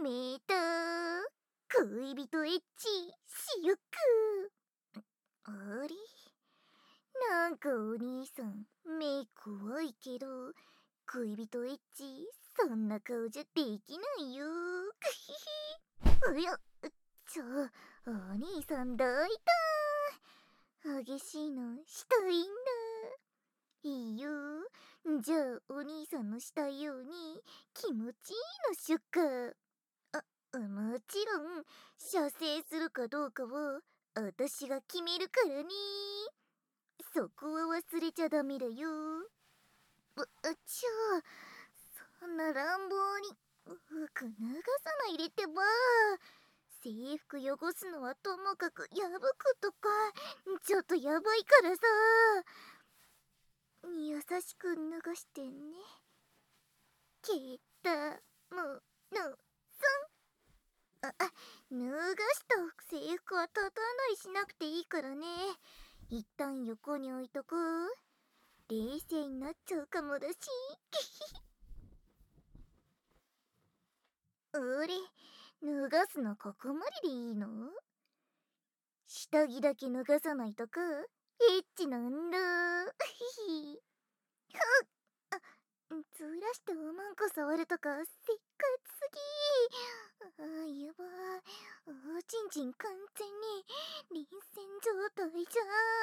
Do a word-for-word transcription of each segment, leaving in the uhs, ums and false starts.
めた。恋人エッチしよっか。あれ、なんかお兄さん目怖いけど、恋人エッチそんな顔じゃできないよ。うや、ちょ、お兄さんどいた。激しいのしたいんだ。いいよ。じゃあお兄さんのしたいように気持ちいいのしゅっか。あ、もちろん射精するかどうかは私が決めるからね。そこは忘れちゃダメだよ。う、ちょ、そんな乱暴に服脱がさないでってば。制服汚すのはともかく破くとかちょっとやばいからさ。優しく脱がしてね。けったものさん。あ、脱がした制服は畳んだりしなくていいからね。一旦横に置いとく。冷静になっちゃうかもだし。あれ、脱がすのここまででいいの？下着だけ脱がさないとかエッチなんだ。ふっ、あ、ずらしておまんこ触るとかせっかちすぎ。あ、やばい。おちんちん完全に臨戦状態じ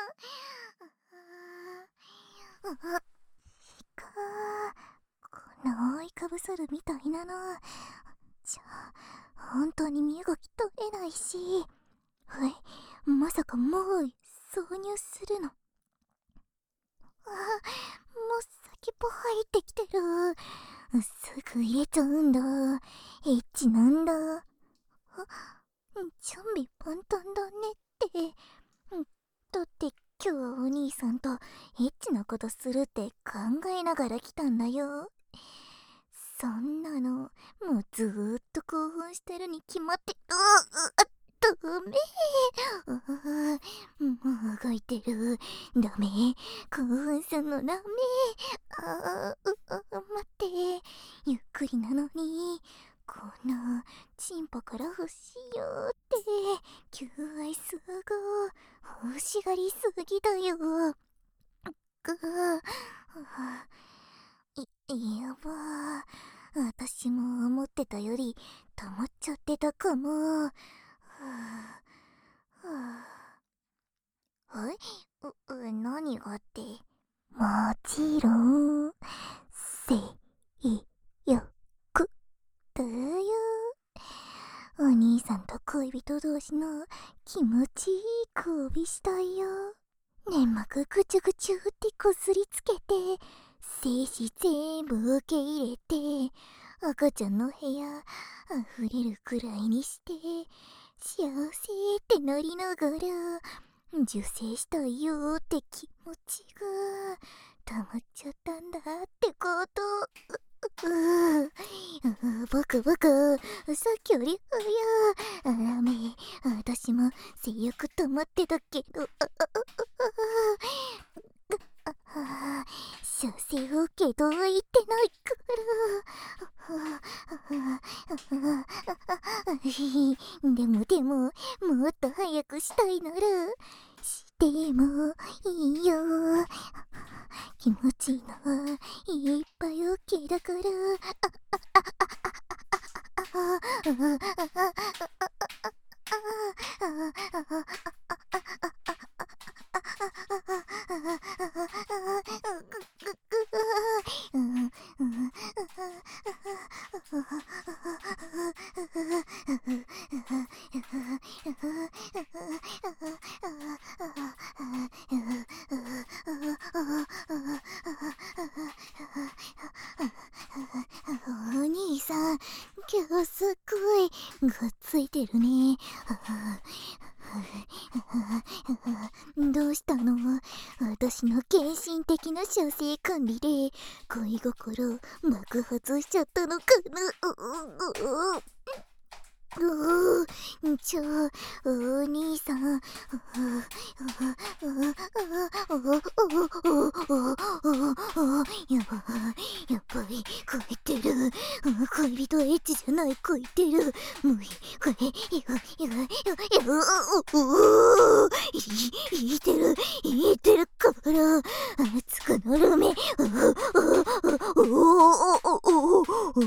ゃん。ああ、しかこの覆いかぶさるみたいなのじゃあ本当に身動き取れないし。はい、まさかもう挿入するの？あ、もう先っぽ入ってきてる。すぐ入れちゃうんだ。エッチなんだ。あ、準備万端だねって。だって今日はお兄さんとエッチなことするって考えながら来たんだよ。そんなのもうずーっと興奮してるに決まって。ううダメ。もう動いてる。ダメ。興奮すんのダメ。あー、う、待って。ゆっくりなのに。こんな、チンポから欲しいよって。求愛すぐ。欲しがりすぎだよ。ぐー。い、やばー。私も思ってたより溜まっちゃってたかも。はぁ、はぁ。はい？う、何がって。もちろん、性欲だよ。お兄さんと恋人同士の気持ちいい交尾したいよ。粘膜ぐちゅぐちゅってこすりつけて、精子全部受け入れて、赤ちゃんの部屋溢れるくらいにして、幸せってなりながら受精したいよーって気持ちが溜まっちゃったんだってこと。ううう僕僕さっきより早い。ダメ、私も性欲溜まってたけど、射精 OK とは言ってないから。でもでももっと早くしたいならしてもいいよ。気持ちいいのはいっぱい OK だから。お兄さん、今日すっごいがっついてるね。どうしたの？私の献身的な射精管理で恋心爆発しちゃったのかな？ うーちょ、お兄さん。やばい、やばい、超えてる。恋人エッチじゃない、超えてる。無理、これ、いが、いが、いが、いが、うーい、いてる、いてるから、熱くなるめ。うううううう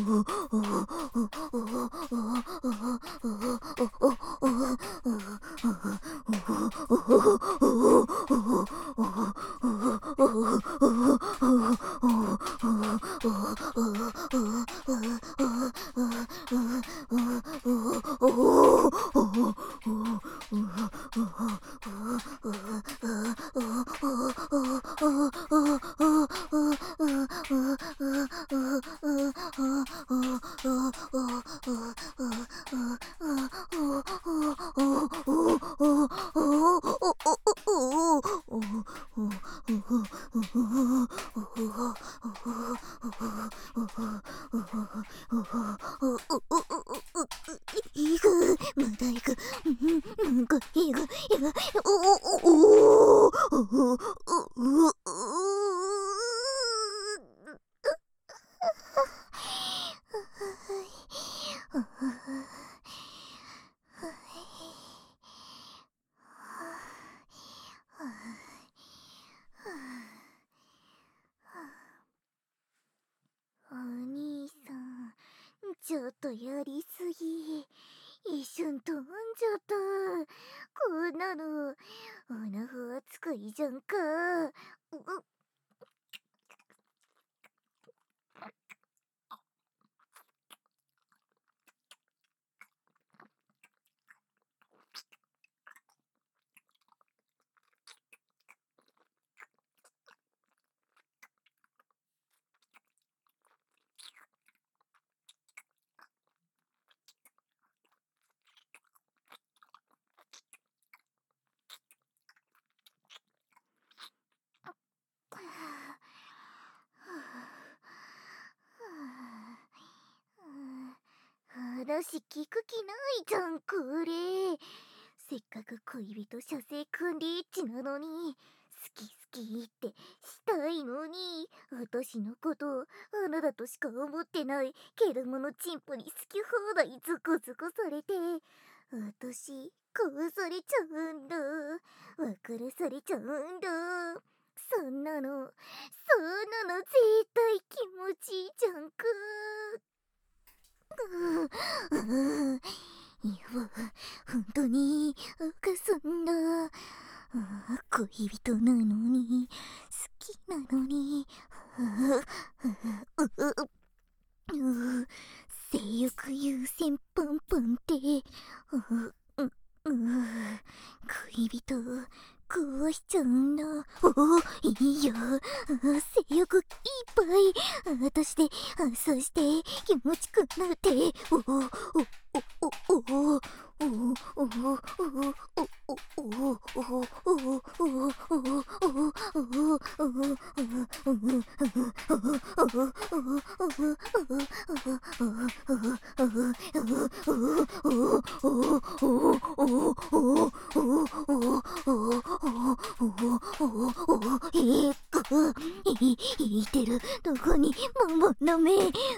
いぐ、まだいぐ、なんかいぐ、いぐ、おおおおおお兄さん、ちょっとやりすぎ。一瞬飛んじゃった。こんなの、おなほ扱いじゃんか。う話聞く気ないじゃん、これ。せっかく恋人射精組んでエッチなのに、好き好きってしたいのに、私のことあなたとしか思ってないケルモのチンポに好き放題ズコズコされて、私殺されちゃうんだ。別れされちゃうんだ。そんなの、そんなの絶対気持ちいいじゃんか。うういや、本当に赤そんだ。恋人なのに、好きなのに、性欲優先パンパンって、恋人壊しちゃうんだ。おいいよ、性欲いっぱい私でそして気持ちくなって、おおおおおおおいてるどこにママの目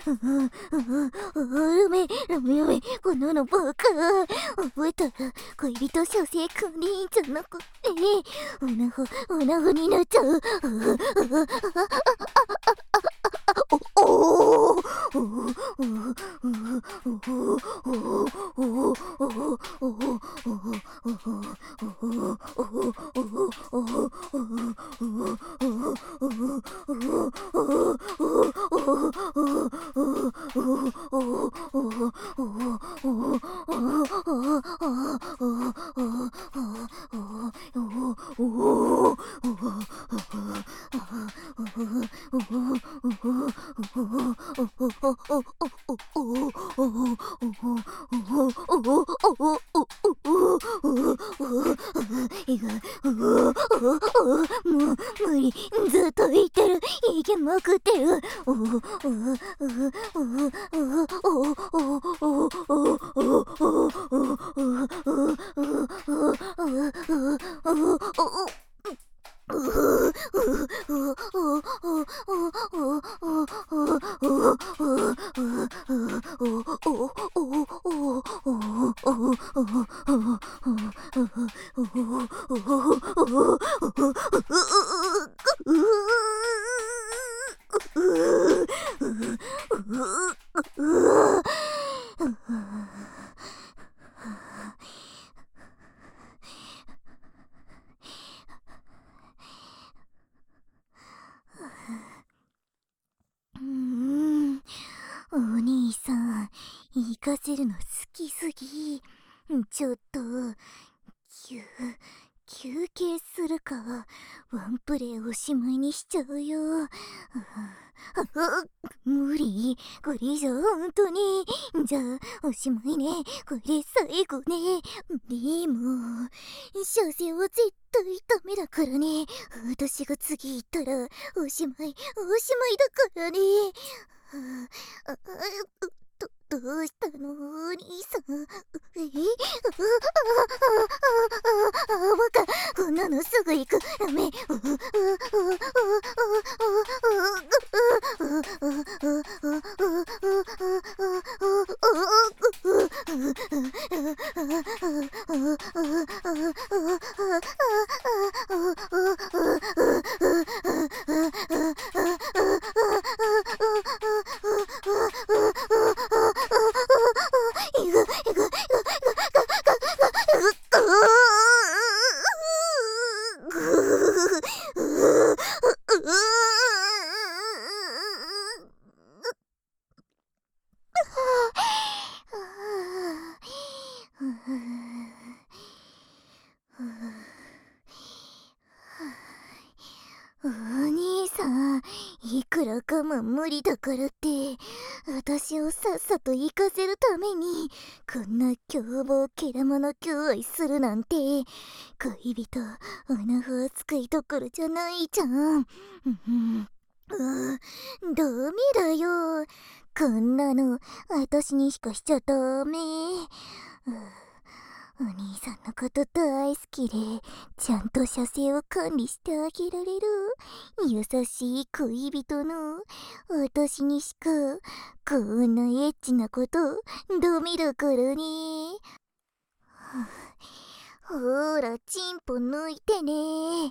ラメラメラメこののバカ覚えたら恋人小生訓練じゃなくておなほおなほになっちゃうおおう無理、ずっと言ってる、いけまくってる。お兄さん、行かせるの好きすぎ。ちょっと、休、休憩するか。ワンプレイおしまいにしちゃうよ。無理、これ以上本当に。じゃあ、おしまいね。これ最後ね。でも、射精は絶対ダメだからね。私が次行ったら、おしまい、おしまいだからね。ああど、どうしたのお兄さん。えああバカ、こんなのすぐ行く。ダメ。お兄さん、いくら我慢無理だからって私をさっさと行かせるためにこんな凶暴けらもの求愛するなんて恋人おなほ扱いどころじゃないじゃん。うん、ダメだよ、こんなの私にしかしちゃダメ。お兄さんのこと大好きでちゃんと射精を管理してあげられる優しい恋人の私にしかこんなエッチなことダメだからね。ほーらチンポ抜いてね。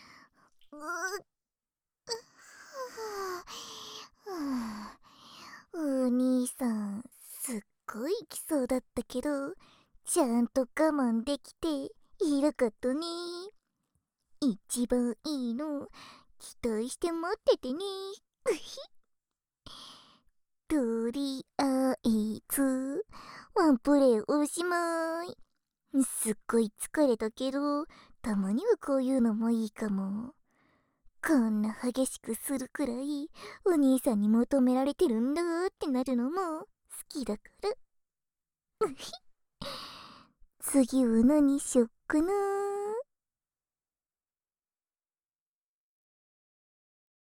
お兄さんすっごい来そうだったけどちゃんと我慢できているかったね。一番いいの期待して待っててね。とりあえずワンプレイおしまい。すっごい疲れたけどたまにはこういうのもいいかも。こんな激しくするくらいお兄さんに求められてるんだってなるのも好きだから。次は何しよっかな。